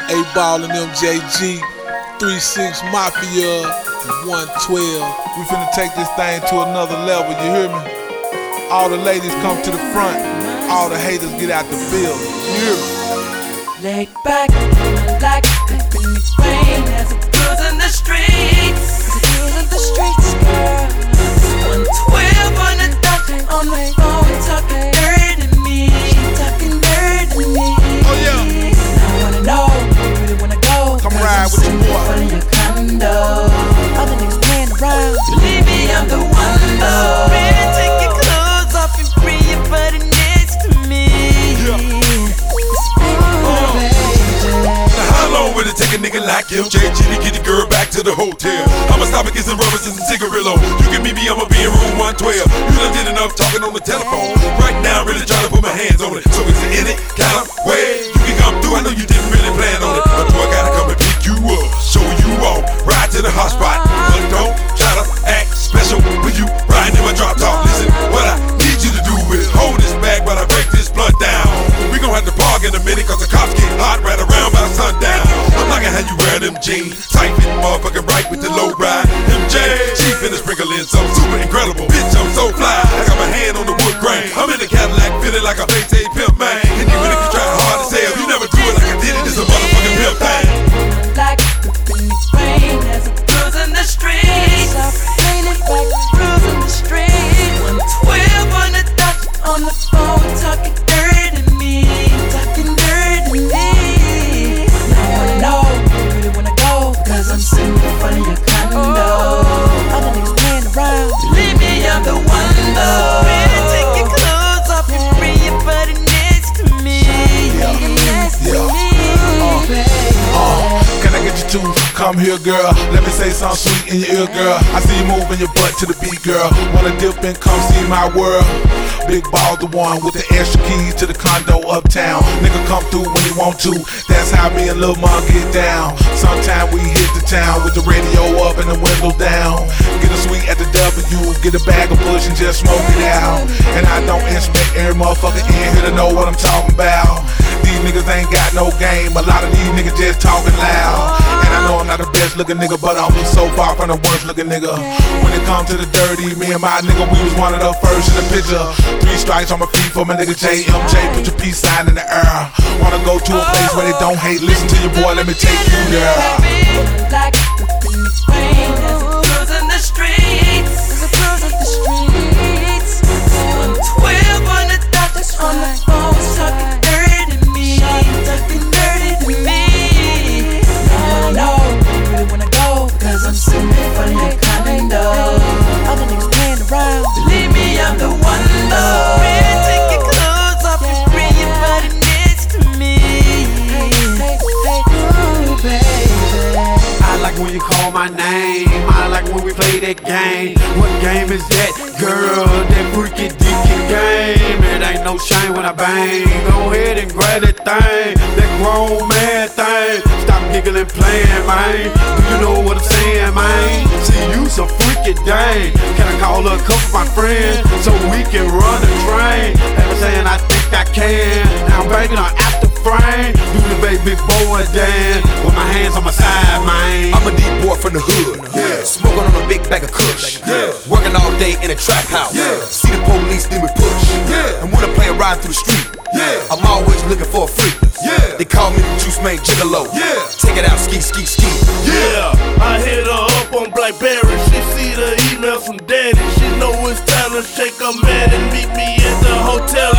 A-Ball and MJG, 3-6 Mafia, and 112. We finna take this thing to another level, you hear me? All the ladies come to the front, all the haters get out the building, you hear me? Laid back, like in the rain as it feels in the streets. As it feels in the streets, girl. 112 on the dot, on the phone, talking dirt to me. She talking dirt to me. Oh yeah. I wanna know, you really wanna go? Come ride with your boy. In your condo. All the niggas playing around. Believe me, I'm the one though. Ready to take your clothes off and free your body next to me. Yeah. How long will it take a nigga like MJG to get the girl back to the hotel? I'ma stop and get some rubbers and some cigarillo. You can meet me, I'ma be in room 112. You done did enough talking on the telephone. Right now, I'm really trying to put my hands on it. So is it in it? Kind of way you can come through. I know you didn't really plan on it, but boy, I gotta come and pick you up, show you off, ride to the hot spot. But don't try to act special when you riding in my drop top. Listen, what I need you to do is hold this bag while I break this blunt down. We gon' have to park in a minute, cause the cops get hot right around by sundown. I'm liking how you wear them jeans, tight fitting motherfucking right with the low ride. MJ, she finna sprinkle in something super incredible. Bitch, I'm so fly, I got my hand on the wood grain. I'm in the Cadillac, feeling like a face pimp, man. And even if you try hard to sell, you never do it like I did it, it's a motherfucking pimp thing. Like in the rain as it feels in the streets. Raining like it feels in the streets. 112 on the dot, on the phone, talking dirt to me. Talking dirt to me. I wanna know, you really wanna go? Cause I'm sitting in front of your condo. All the niggas playing around. Believe me, I'm the one though. Ready to take your clothes off and free your body next to me. Next to me, baby. Can I get you to come here, girl? Let me say something sweet in your ear, girl. I see you moving your butt to the beat, girl. Wanna dip and come see my world? Big Ball, the one with the extra keys to the condo uptown. Nigga come through when you want to. That's how me and Lil Mom get down. Sometime we hit the town with the radio up and the window down. Get a suite at the W, get a bag of push and just smoke it out. And I don't expect every motherfucker in here to know what I'm talking about. These niggas ain't got no game. A lot of these niggas just talking loud. And I know I'm not the best looking nigga, but I'm so far from the worst looking nigga. When it comes to the dirty, me and my nigga, we was one of the first in the picture. 3 strikes on my feet for my nigga JMJ. Put your peace sign in the air. Wanna go to a place where they don't hate? Listen to your boy, let me take you there. Like in the rain as it feels in the streets. As it feels in the streets. 112 on the dot, on the phone, talking dirt to me. Talking dirty to me. I wanna know, you really wanna go? Cause I'm sitting in front of your condo. All the niggas playing around. Believe me, I'm the one though. Ready to take your clothes off and bring your body next to me. Hey, ooh, baby. I like when you call my name. I like when we play that game. What game is that, girl? That freaky deaky game. It ain't no shame when I bang. Go ahead and grab that thing, that grown man thing. Stop giggling, playing, man. Do you know what I'm saying, man? See, you some freaky dang. Can I call a couple of my friends so we can run the train? Ever saying I think I can. Now I'm banging on after frame. Do the baby boy dance with my hands on my side, man. I'm a deep boy from the hood, smoking on a big bag of kush, working all day in a trap house, see the police need me push, and when I play a ride through the street, I'm always looking for a freak, they call me the Juice Man Gigolo, take it out, ski, ski, ski. I hit her up on Blackberry, she see the email from Daddy, she know it's time to shake her man and meet me at the hotel